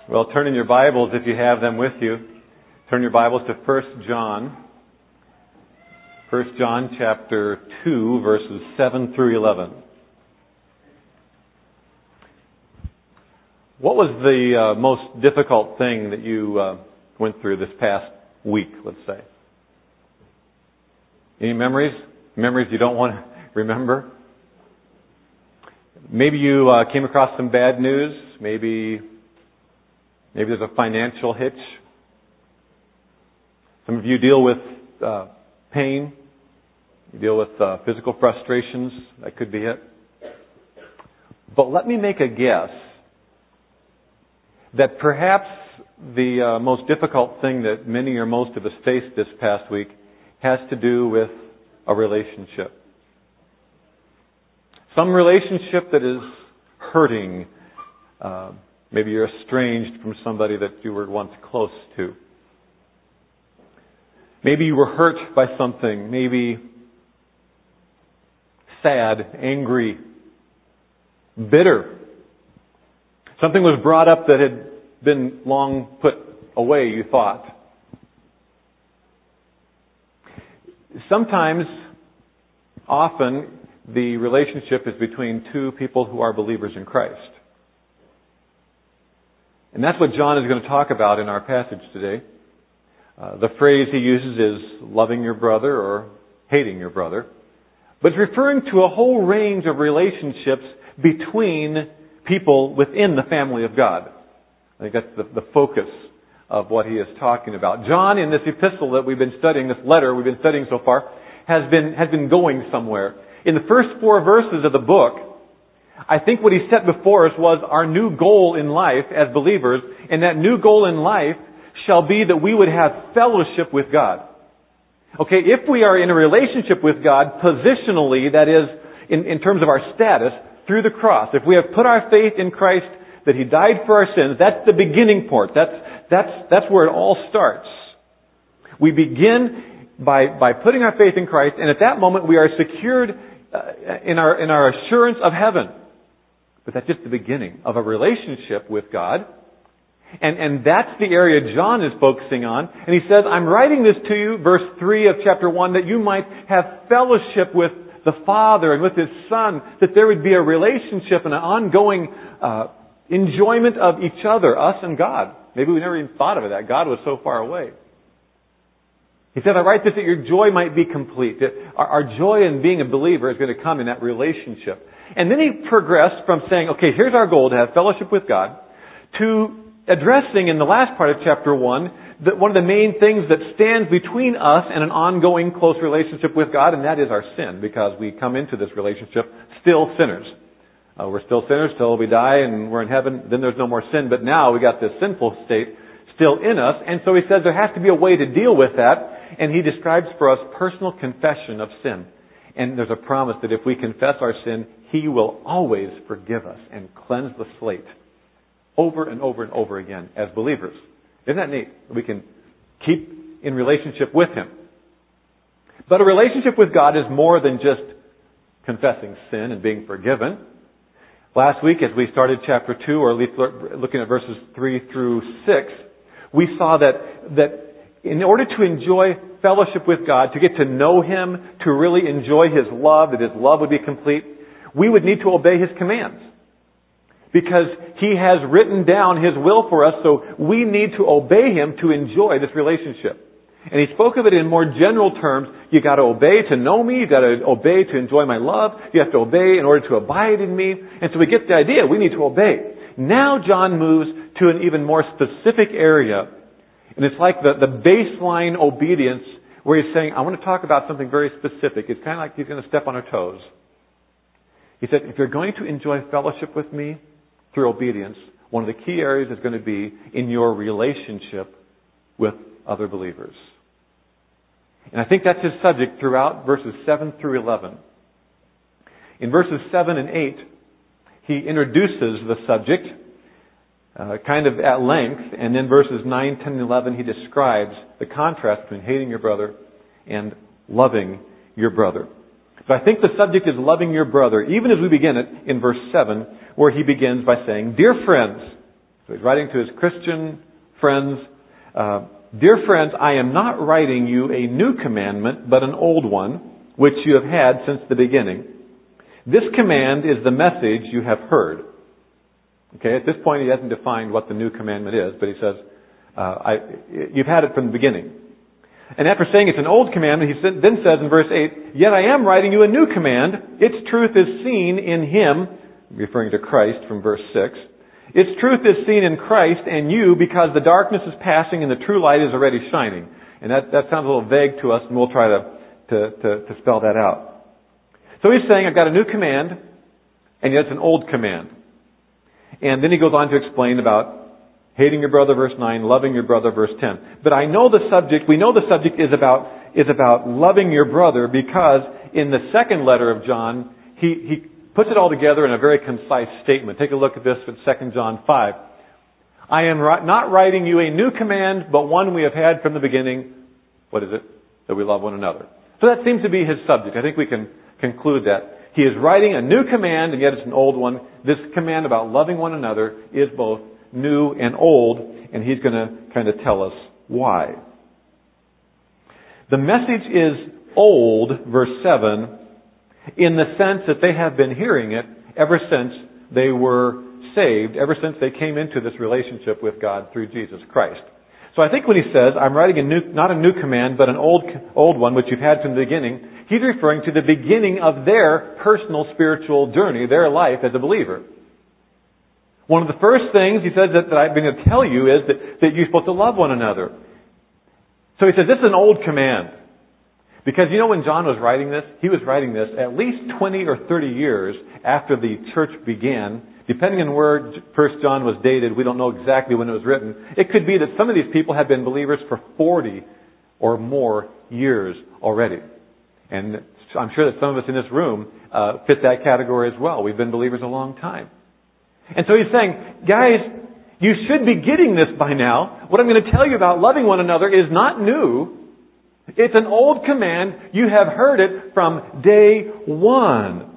Well, turn in your Bibles, if you have them with you. Turn your Bibles to 1 John. 1 John chapter 2, verses 7 through 11. What was the most difficult thing that you went through this past week, let's say? Any memories? Memories you don't want to remember? Maybe you came across some bad news. Maybe there's a financial hitch. Some of you deal with pain. You deal with physical frustrations. That could be it. But let me make a guess that perhaps the most difficult thing that many or most of us faced this past week has to do with a relationship. Some relationship that is hurting. Maybe you're estranged from somebody that you were once close to. Maybe you were hurt by something. Maybe sad, angry, bitter. Something was brought up that had been long put away, you thought. Sometimes, often, the relationship is between two people who are believers in Christ. And that's what John is going to talk about in our passage today. The phrase he uses is loving your brother or hating your brother. But it's referring to a whole range of relationships between people within the family of God. I think that's the focus of what he is talking about. John, in this epistle that we've been studying, this letter we've been studying so far, has been going somewhere. In the first 4 verses of the book, I think what he set before us was our new goal in life as believers, and that new goal in life shall be that we would have fellowship with God. Okay, if we are in a relationship with God positionally, that is, in terms of our status, through the cross, if we have put our faith in Christ, that He died for our sins, that's the beginning point. That's where it all starts. We begin by putting our faith in Christ, and at that moment we are secured in our assurance of heaven. But that's just the beginning of a relationship with God. And that's the area John is focusing on. And he says, I'm writing this to you, verse 3 of chapter 1, that you might have fellowship with the Father and with His Son, that there would be a relationship and an ongoing enjoyment of each other, us and God. Maybe we never even thought of it, that God was so far away. He said, I write this that your joy might be complete. That our joy in being a believer is going to come in that relationship. And then he progressed from saying, okay, here's our goal, to have fellowship with God, to addressing in the last part of chapter 1, that one of the main things that stands between us and an ongoing close relationship with God, and that is our sin, because we come into this relationship still sinners. We're still sinners till we die and we're in heaven. Then there's no more sin. But now we got this sinful state still in us. And so he says there has to be a way to deal with that. And he describes for us personal confession of sin. And there's a promise that if we confess our sin, He will always forgive us and cleanse the slate over and over and over again as believers. Isn't that neat? We can keep in relationship with Him. But a relationship with God is more than just confessing sin and being forgiven. Last week, as we started chapter 2, or at least looking at verses 3 through 6, we saw that in order to enjoy fellowship with God, to get to know Him, to really enjoy His love, that His love would be complete, we would need to obey His commands. Because He has written down His will for us, so we need to obey Him to enjoy this relationship. And he spoke of it in more general terms. You got to obey to know me. You got to obey to enjoy my love. You have to obey in order to abide in me. And so we get the idea. We need to obey. Now John moves to an even more specific area. And it's like the baseline obedience where he's saying, I want to talk about something very specific. It's kind of like he's going to step on our toes. He said, if you're going to enjoy fellowship with me through obedience, one of the key areas is going to be in your relationship with other believers. And I think that's his subject throughout verses 7 through 11. In verses 7 and 8, he introduces the subject kind of at length, and then verses 9, 10, and 11, he describes the contrast between hating your brother and loving your brother. So I think the subject is loving your brother, even as we begin it in verse 7, where he begins by saying, Dear friends, So he's writing to his Christian friends, Dear friends, I am not writing you a new commandment, but an old one, which you have had since the beginning. This command is the message you have heard. Okay, at this point he hasn't defined what the new commandment is, but he says, you've had it from the beginning. And after saying it's an old commandment, he then says in verse 8, Yet I am writing you a new command. Its truth is seen in Him, referring to Christ from verse 6. Its truth is seen in Christ and you because the darkness is passing and the true light is already shining. And that sounds a little vague to us, and we'll try to spell that out. So he's saying, I've got a new command, and yet it's an old command. And then he goes on to explain about hating your brother, verse 9, loving your brother, verse 10. But we know the subject is about loving your brother because in the second letter of John, he puts it all together in a very concise statement. Take a look at this in 2 John 5. I am not writing you a new command, but one we have had from the beginning. What is it? That we love one another. So that seems to be his subject. I think we can conclude that. He is writing a new command, and yet it's an old one. This command about loving one another is both new and old, and he's going to kind of tell us why. The message is old, verse 7, in the sense that they have been hearing it ever since they were saved, ever since they came into this relationship with God through Jesus Christ. So I think when he says, I'm writing not a new command, but an old one, which you've had from the beginning, he's referring to the beginning of their personal spiritual journey, their life as a believer. One of the first things he says that I'm going to tell you is that you're supposed to love one another. So he says, this is an old command. Because when John was writing this, he was writing this at least 20 or 30 years after the church began. Depending on where 1 John was dated, we don't know exactly when it was written. It could be that some of these people had been believers for 40 or more years already. And I'm sure that some of us in this room fit that category as well. We've been believers a long time. And so he's saying, guys, you should be getting this by now. What I'm going to tell you about loving one another is not new. It's an old command. You have heard it from day one.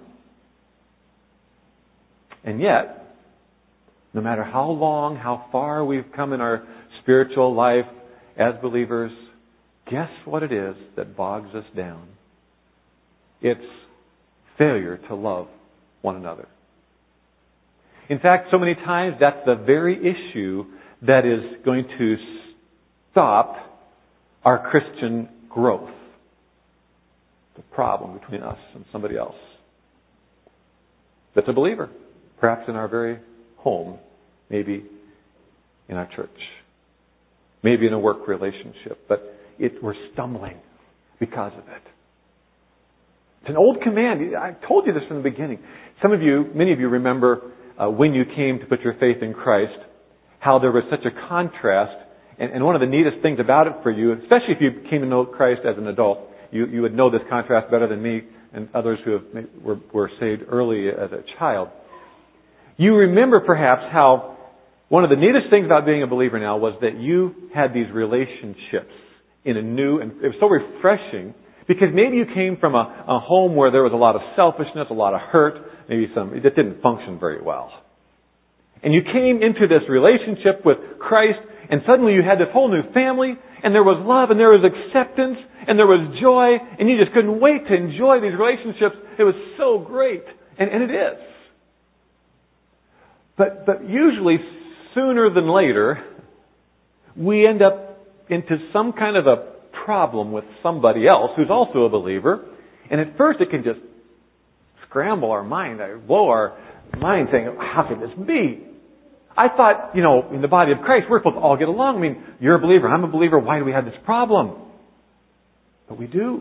And yet, no matter how long, how far we've come in our spiritual life as believers, guess what it is that bogs us down? It's failure to love one another. In fact, so many times that's the very issue that is going to stop our Christian growth. The problem between us and somebody else that's a believer, perhaps in our very home, maybe in our church, maybe in a work relationship, but we're stumbling because of it. It's an old command. I told you this from the beginning. Many of you remember when you came to put your faith in Christ, how there was such a contrast. And one of the neatest things about it for you, especially if you came to know Christ as an adult, you would know this contrast better than me and others who were saved early as a child. You remember perhaps how one of the neatest things about being a believer now was that you had these relationships in a new, and it was so refreshing because maybe you came from a home where there was a lot of selfishness, a lot of hurt, maybe it didn't function very well. And you came into this relationship with Christ, and suddenly you had this whole new family, and there was love, and there was acceptance, and there was joy, and you just couldn't wait to enjoy these relationships. It was so great. And it is. But usually, sooner than later, we end up into some kind of a problem with somebody else who's also a believer. And at first it can just scramble our mind, blow our mind saying, how can this be? I thought, in the body of Christ, we're supposed to all get along. I mean, you're a believer, I'm a believer, why do we have this problem? But we do.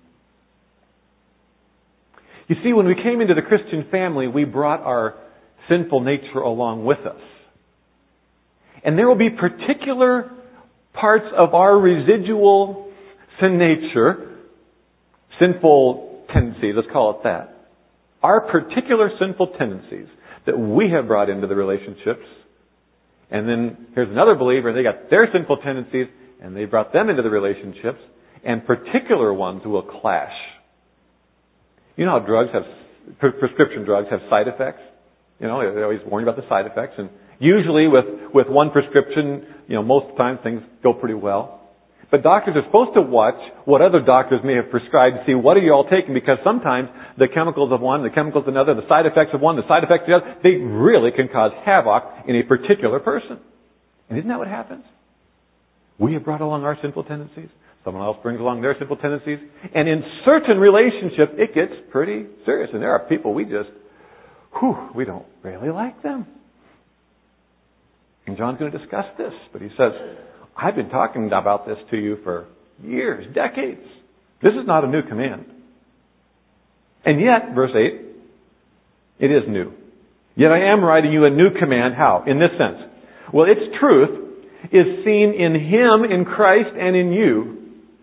You see, when we came into the Christian family, we brought our sinful nature along with us. And there will be particular parts of our residual sin nature, sinful tendencies, let's call it that. Our particular sinful tendencies that we have brought into the relationships. And then here's another believer, and they got their sinful tendencies, and they brought them into the relationships, and particular ones will clash. You know how prescription drugs have side effects? They always warn you about the side effects, and Usually with one prescription, most of the time things go pretty well. But doctors are supposed to watch what other doctors may have prescribed to see what are you all taking, because sometimes the chemicals of one, the chemicals of another, the side effects of one, the side effects of the other, they really can cause havoc in a particular person. And isn't that what happens? We have brought along our sinful tendencies. Someone else brings along their sinful tendencies. And in certain relationships, it gets pretty serious. And there are people we don't really like them. And John's going to discuss this. But he says, I've been talking about this to you for years, decades. This is not a new command. And yet, verse 8, it is new. Yet I am writing you a new command. How? In this sense. Well, its truth is seen in Him, in Christ, and in you.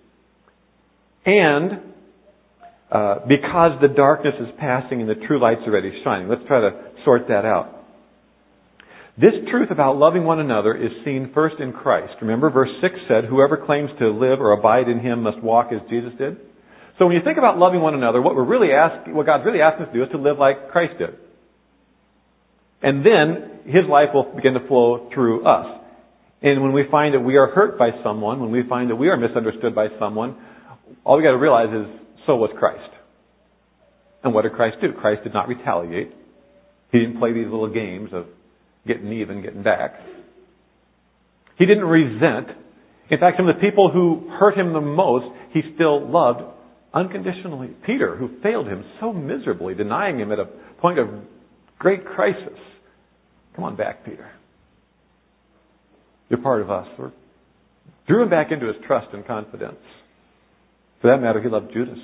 And because the darkness is passing and the true light's already shining. Let's try to sort that out. This truth about loving one another is seen first in Christ. Remember, verse 6 said, whoever claims to live or abide in Him must walk as Jesus did. So when you think about loving one another, what God's really asking us to do is to live like Christ did. And then His life will begin to flow through us. And when we find that we are hurt by someone, when we find that we are misunderstood by someone, all we got to realize is, so was Christ. And what did Christ do? Christ did not retaliate. He didn't play these little games of getting even, getting back. He didn't resent. In fact, some of the people who hurt Him the most, He still loved unconditionally. Peter, who failed Him so miserably, denying Him at a point of great crisis. Come on back, Peter. You're part of us. We drew Him back into His trust and confidence. For that matter, He loved Judas,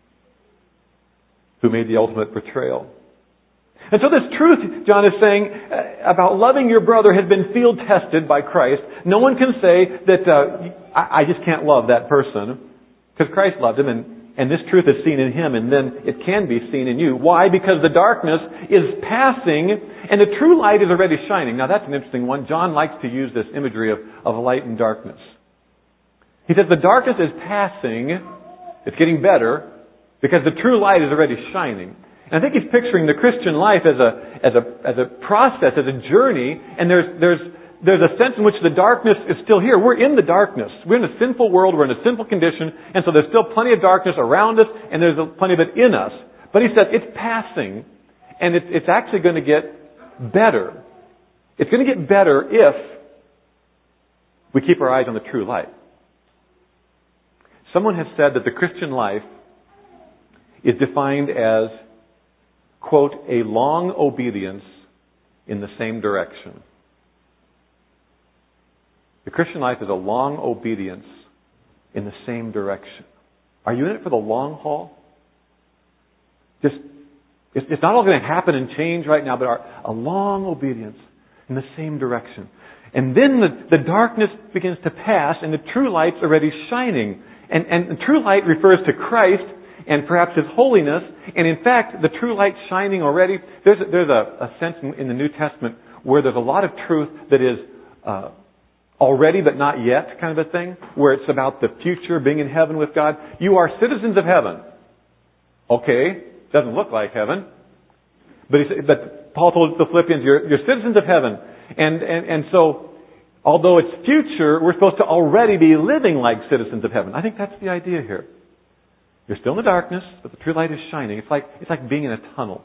who made the ultimate betrayal. And so this truth, John is saying, about loving your brother has been field tested by Christ. No one can say that I just can't love that person, because Christ loved him, and this truth is seen in him, and then it can be seen in you. Why? Because the darkness is passing, and the true light is already shining. Now that's an interesting one. John likes to use this imagery of light and darkness. He says the darkness is passing, it's getting better, because the true light is already shining. And I think he's picturing the Christian life as a process, as a journey, and there's a sense in which the darkness is still here. We're in the darkness. We're in a sinful world. We're in a sinful condition, and so there's still plenty of darkness around us, and there's plenty of it in us. But he says it's passing, and it's actually going to get better. It's going to get better if we keep our eyes on the true light. Someone has said that the Christian life is defined as, quote, a long obedience in the same direction. The Christian life is a long obedience in the same direction. Are you in it for the long haul? It's not all going to happen and change right now, but a long obedience in the same direction. And then the darkness begins to pass and the true light's already shining. And the true light refers to Christ and perhaps His holiness. And in fact, the true light shining already, there's a sense in the New Testament where there's a lot of truth that is already but not yet kind of a thing, where it's about the future, being in heaven with God. You are citizens of heaven. Okay, doesn't look like heaven. But Paul told the Philippians, you're citizens of heaven. And so, although it's future, we're supposed to already be living like citizens of heaven. I think that's the idea here. You're still in the darkness, but the true light is shining. It's like being in a tunnel.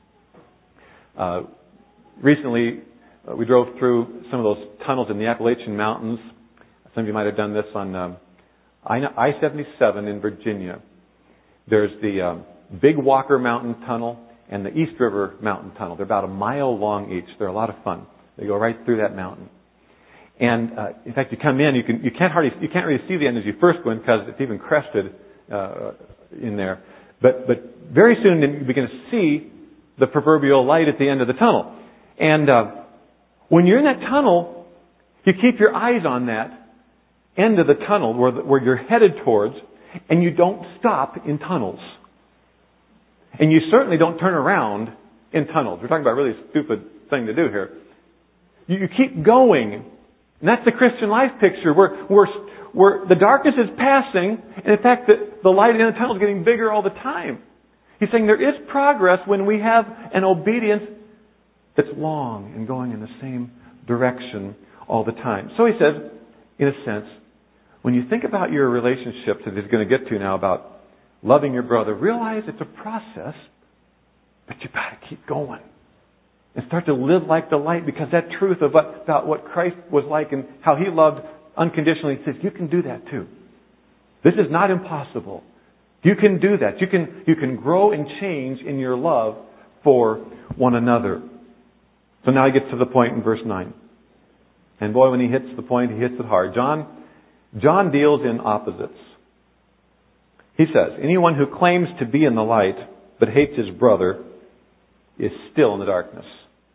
Recently, we drove through some of those tunnels in the Appalachian Mountains. Some of you might have done this on I-77 in Virginia. There's the Big Walker Mountain Tunnel and the East River Mountain Tunnel. They're about a mile long each. They're a lot of fun. They go right through that mountain. And in fact, you come in, you can't really see the end as you first go in because it's even crested in there. But very soon you begin to see the proverbial light at the end of the tunnel. And when you're in that tunnel, you keep your eyes on that end of the tunnel where you're headed towards, and you don't stop in tunnels. And you certainly don't turn around in tunnels. We're talking about a really stupid thing to do here. You keep going. And that's the Christian life picture where the darkness is passing, and in fact the light in the tunnel is getting bigger all the time. He's saying there is progress when we have an obedience that's long and going in the same direction all the time. So he says, in a sense, when you think about your relationships that he's going to get to now about loving your brother, realize it's a process, but you've got to keep going. And start to live like the light, because that truth about what Christ was like and how he loved unconditionally, he says, you can do that too. This is not impossible. You can do that. You can grow and change in your love for one another. So now he gets to the point in verse 9. And boy, when he hits the point, he hits it hard. John deals in opposites. He says, anyone who claims to be in the light but hates his brother is still in the darkness.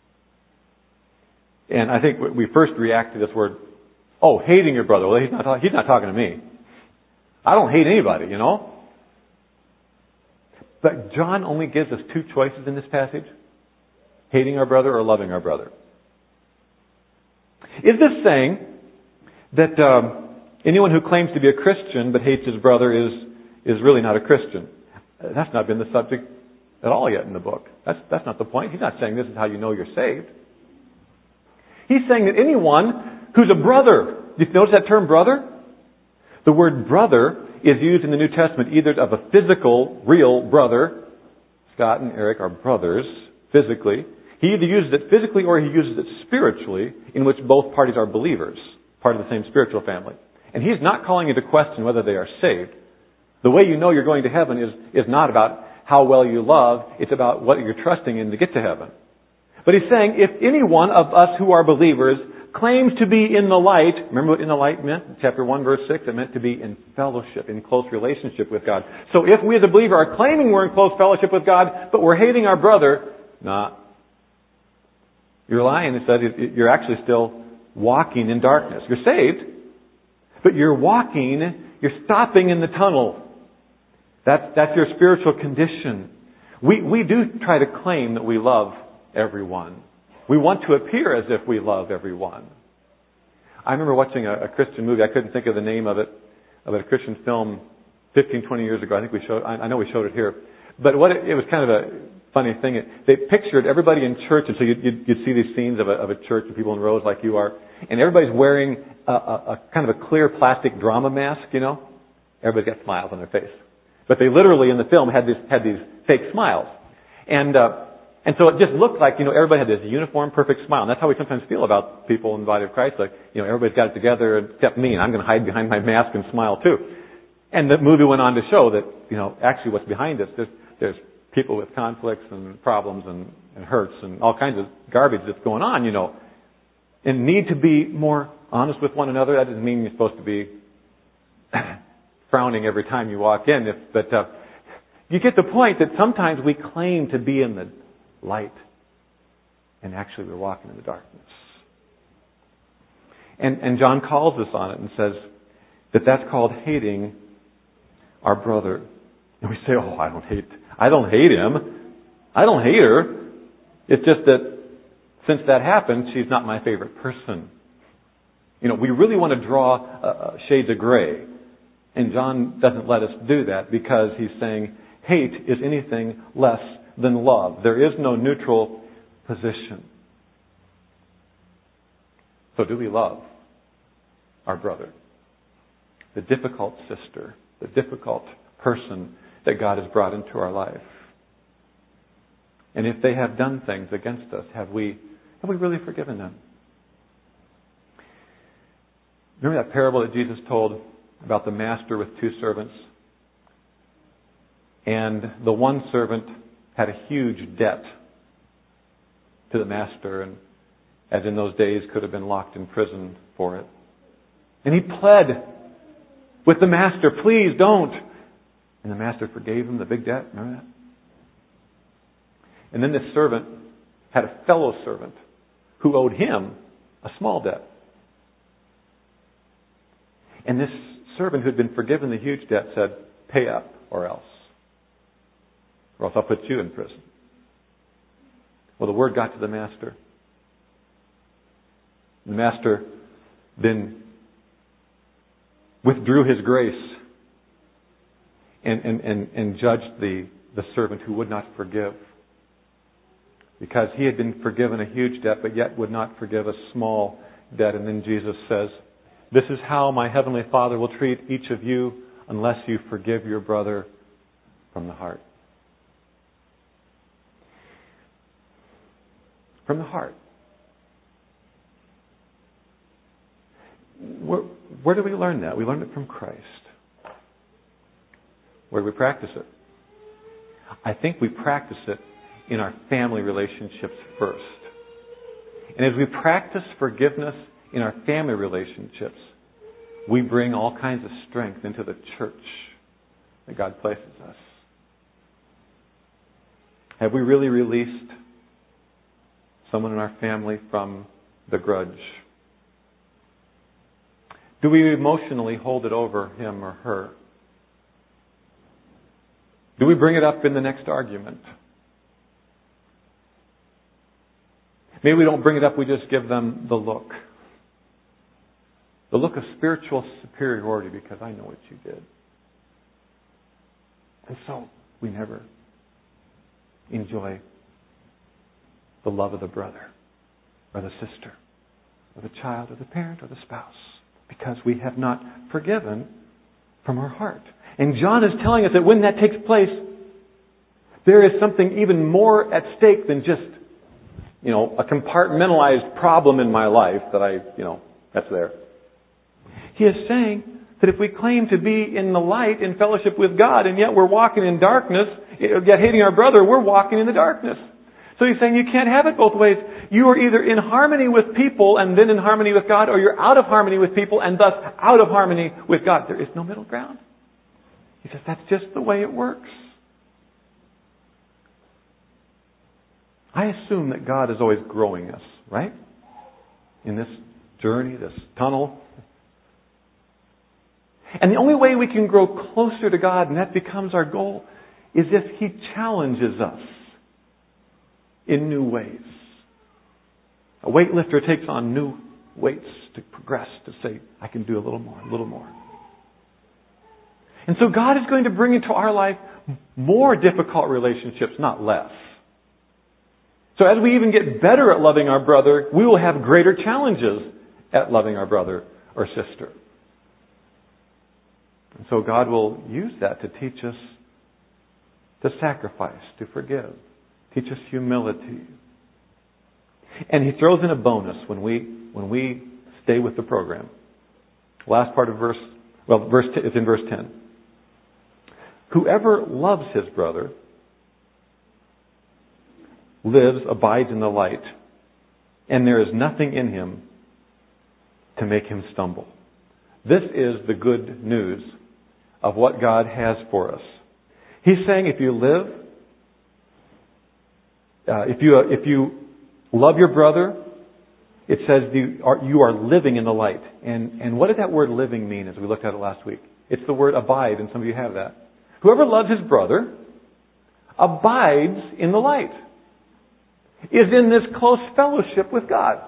And I think we first react to this word, hating your brother. Well, he's not talking to me. I don't hate anybody, But John only gives us two choices in this passage. Hating our brother or loving our brother. Is this saying that anyone who claims to be a Christian but hates his brother is really not a Christian? That's not been the subject at all yet in the book. That's not the point. He's not saying this is how you know you're saved. He's saying that anyone who's a brother, you notice that term brother? The word brother is used in the New Testament either of a physical, real brother. Scott and Eric are brothers physically. He either uses it physically or he uses it spiritually, in which both parties are believers, part of the same spiritual family. And he's not calling into question whether they are saved. The way you know you're going to heaven is not about how well you love, it's about what you're trusting in to get to heaven. But he's saying, if any one of us who are believers claims to be in the light, remember what in the light meant? Chapter 1, verse 6, it meant to be in fellowship, in close relationship with God. So if we as a believer are claiming we're in close fellowship with God, but we're hating our brother, you're lying. It said you're actually still walking in darkness. You're saved, but you're stopping in the tunnel. That's your spiritual condition. We do try to claim that we love everyone. We want to appear as if we love everyone. I remember watching a Christian movie. I couldn't think of the name of a Christian film 15, 20 years ago. I know we showed it here. But it was kind of a funny thing. They pictured everybody in church, and so you'd see these scenes of a church and people in rows like you are, and everybody's wearing a kind of a clear plastic drama mask, Everybody's got smiles on their face. But they literally in the film had these fake smiles. And so it just looked like, everybody had this uniform, perfect smile. And that's how we sometimes feel about people in the body of Christ. Like, everybody's got it together except me, and I'm going to hide behind my mask and smile too. And the movie went on to show that, actually what's behind this, there's people with conflicts and problems and hurts and all kinds of garbage that's going on, and need to be more honest with one another. That doesn't mean you're supposed to be frowning every time you walk in. But you get the point that sometimes we claim to be in the light, and actually we're walking in the darkness. And John calls us on it and says that that's called hating our brother. And we say, I don't hate him. I don't hate her. It's just that since that happened, she's not my favorite person. We really want to draw shades of gray. And John doesn't let us do that because he's saying hate is anything less than love. There is no neutral position. So do we love our brother? The difficult sister, the difficult person that God has brought into our life. And if they have done things against us, have we really forgiven them? Remember that parable that Jesus told about the master with two servants? And the one servant had a huge debt to the master, and as in those days could have been locked in prison for it. And he pled with the master, please don't. And the master forgave him the big debt. Remember that? And then this servant had a fellow servant who owed him a small debt. And this servant who had been forgiven the huge debt said, pay up or else I'll put you in prison. Well, the word got to the master. The master then withdrew his grace and judged the servant who would not forgive. because he had been forgiven a huge debt, but yet would not forgive a small debt. And then Jesus says, "This is how my heavenly Father will treat each of you unless you forgive your brother from the heart." From the heart. Where do we learn that? We learn it from Christ. Where do we practice it? I think we practice it in our family relationships first. And as we practice forgiveness in our family relationships, we bring all kinds of strength into the church that God places us. Have we really released someone in our family from the grudge? Do we emotionally hold it over him or her? Do we bring it up in the next argument? Maybe we don't bring it up, we just give them the look. The look of spiritual superiority because I know what you did. And so we never enjoy the love of the brother or the sister or the child or the parent or the spouse because we have not forgiven from our heart. And John is telling us that when that takes place, there is something even more at stake than just, a compartmentalized problem in my life that that's there. He is saying that if we claim to be in the light, in fellowship with God, and yet we're walking in darkness, yet hating our brother, we're walking in the darkness. So he's saying you can't have it both ways. You are either in harmony with people and then in harmony with God, or you're out of harmony with people and thus out of harmony with God. There is no middle ground. He says that's just the way it works. I assume that God is always growing us, right? In this journey, this tunnel. And the only way we can grow closer to God, and that becomes our goal, is if He challenges us in new ways. A weightlifter takes on new weights to progress, to say, I can do a little more, a little more. And so God is going to bring into our life more difficult relationships, not less. So as we even get better at loving our brother, we will have greater challenges at loving our brother or sister. And so God will use that to teach us to sacrifice, to forgive, teach us humility. And He throws in a bonus when we stay with the program. Last part of it's in verse 10. Whoever loves his brother abides in the light, and there is nothing in him to make him stumble. This is the good news of what God has for us. He's saying if you love your brother, it says you are living in the light. And what did that word living mean as we looked at it last week? It's the word abide, and some of you have that. Whoever loves his brother abides in the light, is in this close fellowship with God.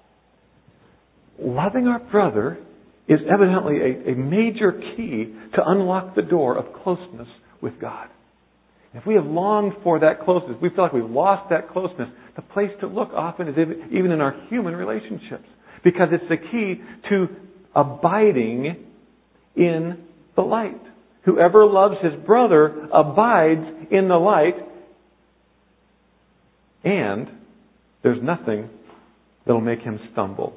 Loving our brother is evidently a major key to unlock the door of closeness with God. If we have longed for that closeness, we feel like we've lost that closeness, the place to look often is even in our human relationships, because it's the key to abiding in the light. Whoever loves his brother abides in the light, and there's nothing that'll make him stumble.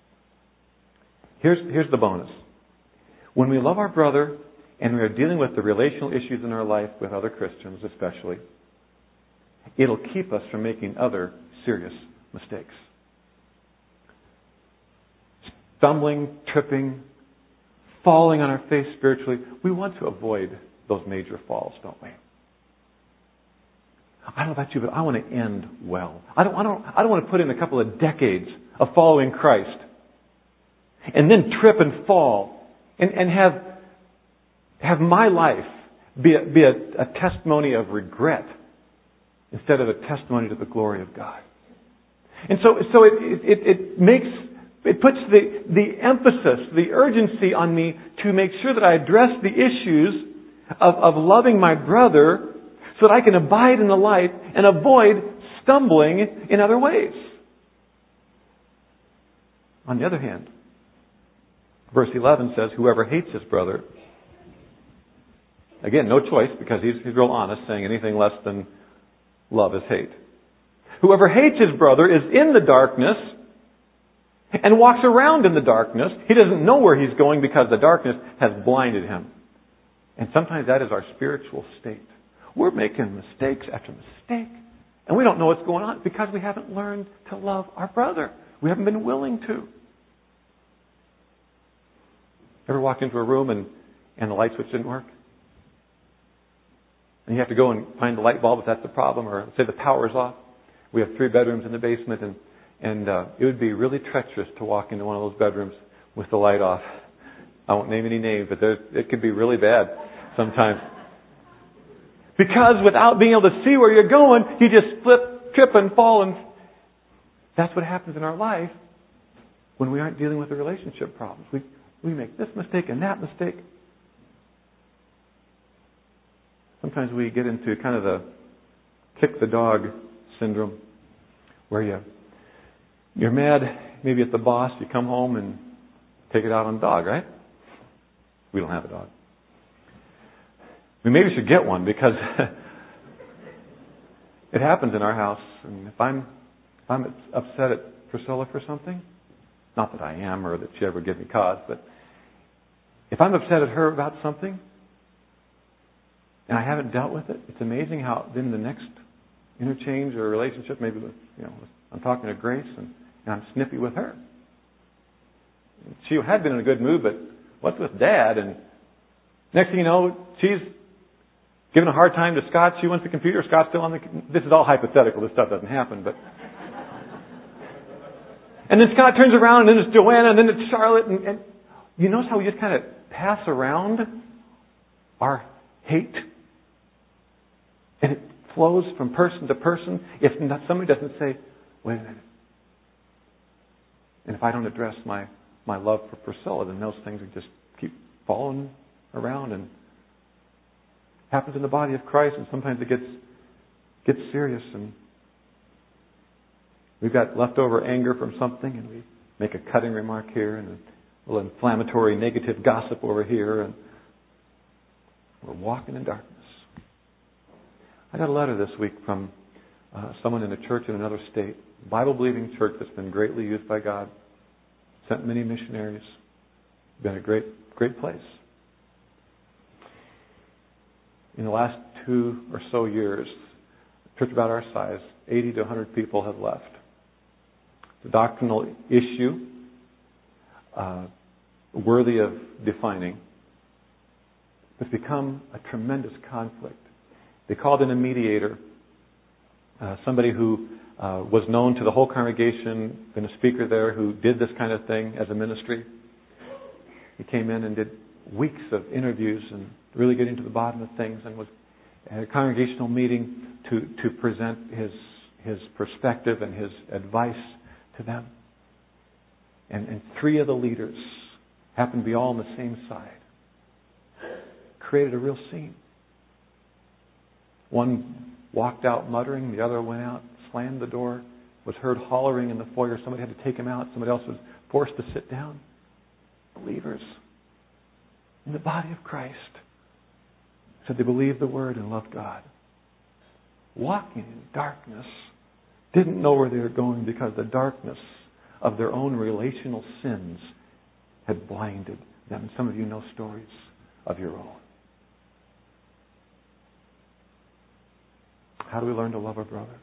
Here's the bonus. When we love our brother and we are dealing with the relational issues in our life with other Christians especially, it'll keep us from making other serious mistakes. Stumbling, tripping, falling on our face spiritually. We want to avoid those major falls, don't we? I don't know about you, but I want to end well. I don't want to put in a couple of decades of following Christ and then trip and fall and have my life be a testimony of regret instead of a testimony to the glory of God. And so it puts the emphasis, the urgency on me to make sure that I address the issues of loving my brother so that I can abide in the light and avoid stumbling in other ways. On the other hand, verse 11 says, whoever hates his brother, again, no choice because he's real honest, saying anything less than love is hate. Whoever hates his brother is in the darkness and walks around in the darkness. He doesn't know where he's going because the darkness has blinded him. And sometimes that is our spiritual state. We're making mistakes after mistake. And we don't know what's going on because we haven't learned to love our brother. We haven't been willing to. Ever walked into a room and the light switch didn't work? And you have to go and find the light bulb if that's the problem, or say the power's off. We have 3 bedrooms in the basement, and it would be really treacherous to walk into one of those bedrooms with the light off. I won't name any names, but it could be really bad sometimes. Because without being able to see where you're going, you just slip, trip, and fall. And that's what happens in our life when we aren't dealing with the relationship problems. We make this mistake and that mistake. Sometimes we get into kind of the kick the dog syndrome, where you're mad maybe at the boss, you come home and take it out on the dog, right? We don't have a dog. We maybe should get one because it happens in our house. And if I'm upset at Priscilla for something, not that I am or that she ever gives me cause, but if I'm upset at her about something and I haven't dealt with it, it's amazing how then the next interchange or relationship, maybe with, I'm talking to Grace and I'm snippy with her. She had been in a good mood, but what's with Dad? And next thing you know, she's giving a hard time to Scott. She wants the computer. Scott's still on the... This is all hypothetical. This stuff doesn't happen, but... And then Scott turns around, and then it's Joanna, and then it's Charlotte. And you notice how we just kind of pass around our hate? And it flows from person to person. If somebody doesn't say, wait a minute. And if I don't address my love for Priscilla, then those things would just keep following around. And happens in the body of Christ, and sometimes it gets serious, and we've got leftover anger from something, and we make a cutting remark here, and a little inflammatory negative gossip over here, and we're walking in darkness. I got a letter this week from someone in a church in another state, Bible-believing church that's been greatly used by God, sent many missionaries, been a great place. In the last 2 or so years, a church about our size, 80 to 100 people have left. It's a doctrinal issue worthy of defining. It's become a tremendous conflict. They called in a mediator, somebody who was known to the whole congregation, been a speaker there, who did this kind of thing as a ministry. He came in and did weeks of interviews and really getting to the bottom of things, and was at a congregational meeting to present his perspective and his advice to them. And 3 of the leaders happened to be all on the same side. Created a real scene. One walked out muttering, the other went out, slammed the door, was heard hollering in the foyer. Somebody had to take him out. Somebody else was forced to sit down. Believers in the body of Christ said they believed the Word and loved God. Walking in darkness, didn't know where they were going because the darkness of their own relational sins had blinded them. Some of you know stories of your own. How do we learn to love our brother?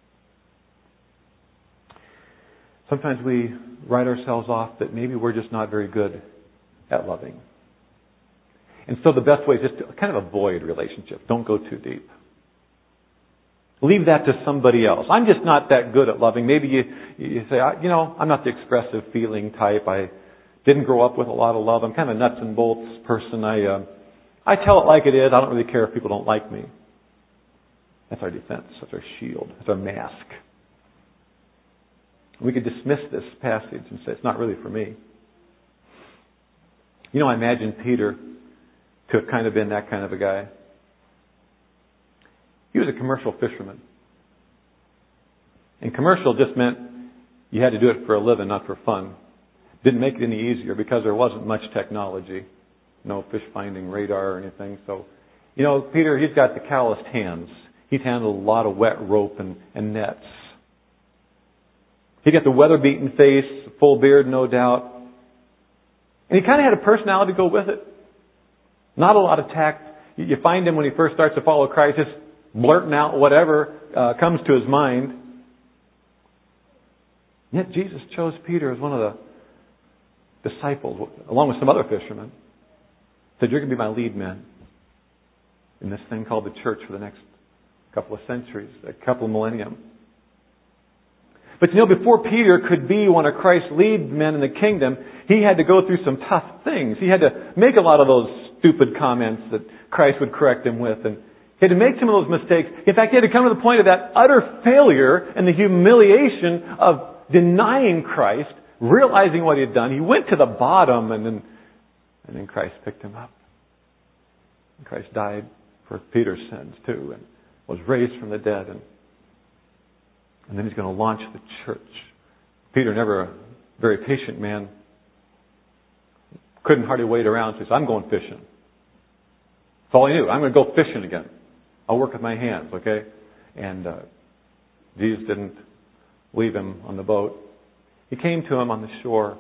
Sometimes we write ourselves off that maybe we're just not very good at loving. And so the best way is just to kind of avoid relationships. Don't go too deep. Leave that to somebody else. I'm just not that good at loving. Maybe you say, I'm not the expressive feeling type. I didn't grow up with a lot of love. I'm kind of a nuts and bolts person. I tell it like it is. I don't really care if people don't like me. That's our defense. That's our shield. That's our mask. We could dismiss this passage and say, it's not really for me. I imagine Peter to have kind of been that kind of a guy. He was a commercial fisherman. And commercial just meant you had to do it for a living, not for fun. Didn't make it any easier because there wasn't much technology. No fish finding radar or anything. So, Peter, he's got the calloused hands. He's handled a lot of wet rope and nets. He got the weather-beaten face, full beard, no doubt. And he kind of had a personality to go with it. Not a lot of tact. You find him when he first starts to follow Christ, just blurting out whatever comes to his mind. Yet Jesus chose Peter as one of the disciples, along with some other fishermen. Said, you're going to be my lead men in this thing called the church for the next couple of centuries, a couple of millennium. But before Peter could be one of Christ's lead men in the kingdom, he had to go through some tough things. He had to make a lot of those stupid comments that Christ would correct him with. And he had to make some of those mistakes. In fact, he had to come to the point of that utter failure and the humiliation of denying Christ, realizing what he had done. He went to the bottom, and then Christ picked him up. And Christ died for Peter's sins too, and was raised from the dead. And then he's going to launch the church. Peter, never a very patient man, couldn't hardly wait around. So he said, I'm going fishing. That's all he knew. I'm going to go fishing again. I'll work with my hands, okay? And Jesus didn't leave him on the boat. He came to him on the shore.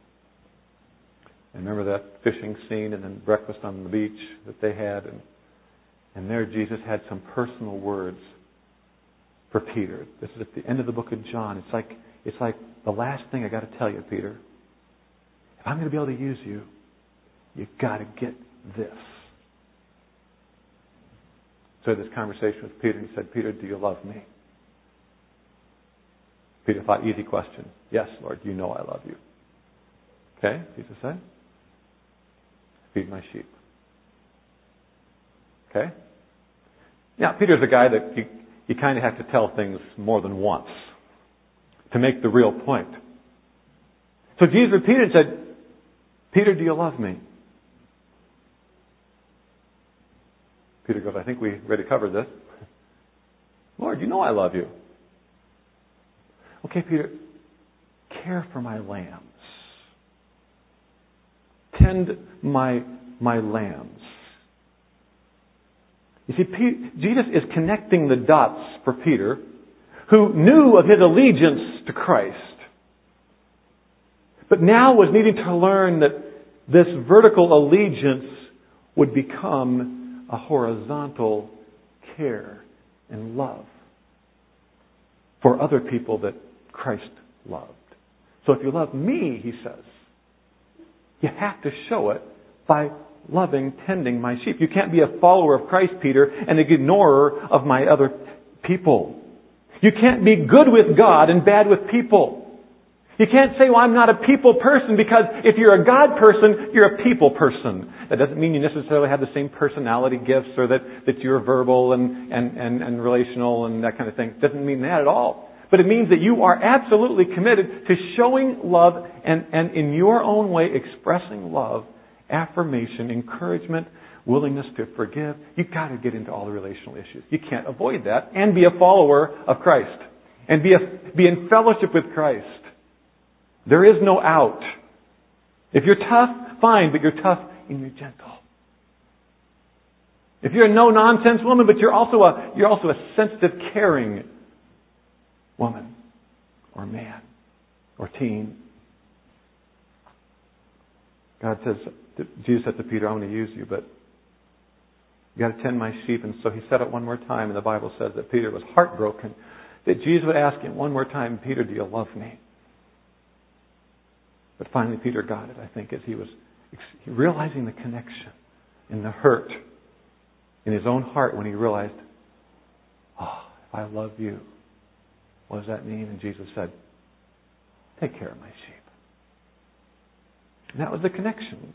And remember that fishing scene and then breakfast on the beach that they had. And there Jesus had some personal words for Peter. This is at the end of the book of John. It's like the last thing I got to tell you, Peter. If I'm going to be able to use you, you've got to get this. So I had this conversation with Peter, and he said, Peter, do you love me? Peter thought, easy question. Yes, Lord, you know I love you. Okay, Jesus said, feed my sheep. Okay? Now, Peter's a guy that you kind of have to tell things more than once to make the real point. So Jesus repeated and said, Peter, do you love me? Peter goes, I think we already covered this. Lord, you know I love you. Okay, Peter, care for my lambs. Tend my lambs. You see, Jesus is connecting the dots for Peter, who knew of his allegiance to Christ, but now was needing to learn that this vertical allegiance would become a horizontal care and love for other people that Christ loved. So if you love me, he says, you have to show it by loving, tending my sheep. You can't be a follower of Christ, Peter, and an ignorer of my other people. You can't be good with God and bad with people. You can't say, well, I'm not a people person, because if you're a God person, you're a people person. That doesn't mean you necessarily have the same personality gifts, or that you're verbal and relational and that kind of thing. It doesn't mean that at all. But it means that you are absolutely committed to showing love and in your own way expressing love, affirmation, encouragement, willingness to forgive. You've got to get into all the relational issues. You can't avoid that and be a follower of Christ and be in fellowship with Christ. There is no out. If you're tough, fine, but you're tough and you're gentle. If you're a no-nonsense woman, but you're also a sensitive, caring woman or man or teen. Jesus said to Peter, I'm going to use you, but you got to tend my sheep. And so he said it one more time, and the Bible says that Peter was heartbroken that Jesus would ask him one more time, Peter, do you love me? But finally Peter got it, I think, as he was realizing the connection and the hurt in his own heart when he realized, if I love you, what does that mean? And Jesus said, take care of my sheep. And that was the connection.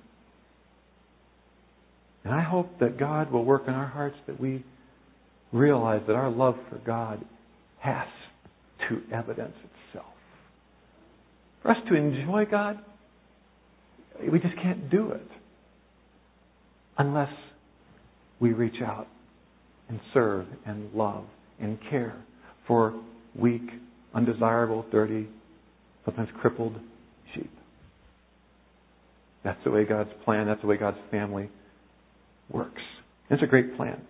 And I hope that God will work in our hearts that we realize that our love for God has to evidence itself. For us to enjoy God, we just can't do it unless we reach out and serve and love and care for weak, undesirable, dirty, sometimes crippled sheep. That's the way God's plan, that's the way God's family works. It's a great plan.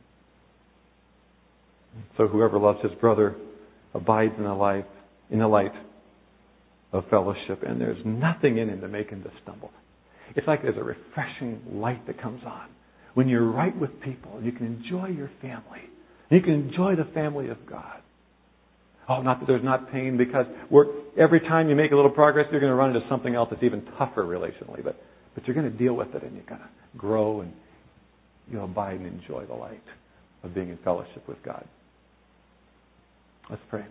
So whoever loves his brother abides in the light of fellowship, and there's nothing in him to make him to stumble. It's like there's a refreshing light that comes on. When you're right with people, you can enjoy your family. You can enjoy the family of God. Oh, not that there's not pain, because every time you make a little progress, you're going to run into something else that's even tougher relationally. But you're going to deal with it, and you're going to grow, and you'll abide and enjoy the light of being in fellowship with God. Let's pray.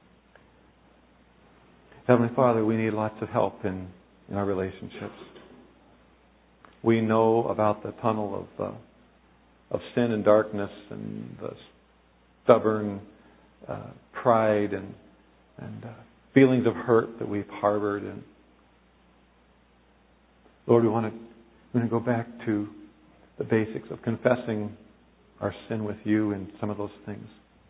Heavenly Father, we need lots of help in our relationships. We know about the tunnel of sin and darkness and the stubborn pride and feelings of hurt that we've harbored. And Lord, we want to go back to the basics of confessing our sin with you and some of those things.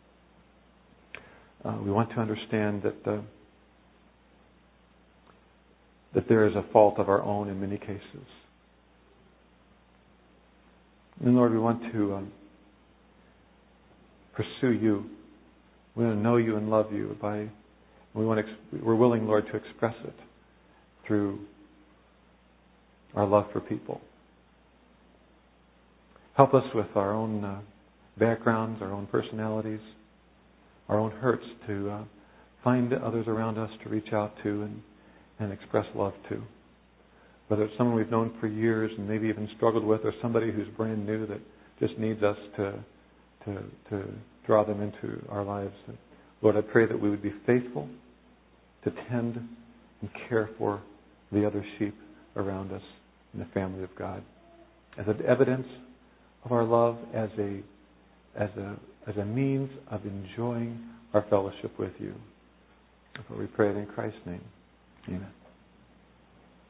We want to understand that there is a fault of our own in many cases. And Lord, we want to pursue you. We want to know you and love you. We're willing, Lord, to express it through our love for people. Help us with our own backgrounds, our own personalities, our own hurts to find others around us to reach out to and express love to. Whether it's someone we've known for years and maybe even struggled with, or somebody who's brand new that just needs us to draw them into our lives. And Lord, I pray that we would be faithful to tend and care for the other sheep around us in the family of God, as an evidence of our love, as a means of enjoying our fellowship with you. That's what we pray in Christ's name. Amen.